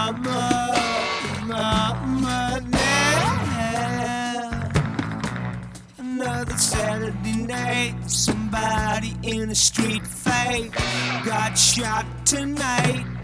mama, now. Another Saturday night, somebody in a street fight got shot tonight.